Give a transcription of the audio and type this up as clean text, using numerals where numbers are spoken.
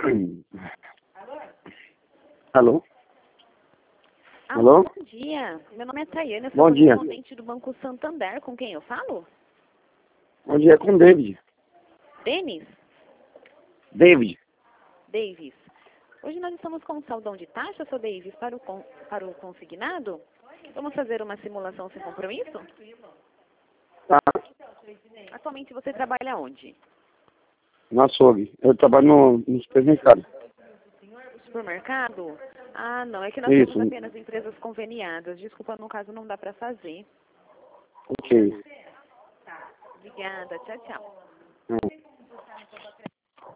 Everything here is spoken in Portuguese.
Alô? Alô, Alô? bom dia. Meu nome é Tayane, eu Bom sou dia. correspondente do Banco Santander. Com quem eu falo? Bom dia, é com o David. Denis David. Davis. Hoje nós estamos com um saldão de taxa, seu Davis, para o consignado. Vamos fazer uma simulação sem compromisso? Tá, Atualmente você trabalha onde? no açougue. Eu trabalho no supermercado. Supermercado? Ah, não, é que nós Isso. temos apenas empresas conveniadas. Desculpa, no caso não dá para fazer. Ok. Obrigada, tchau, tchau.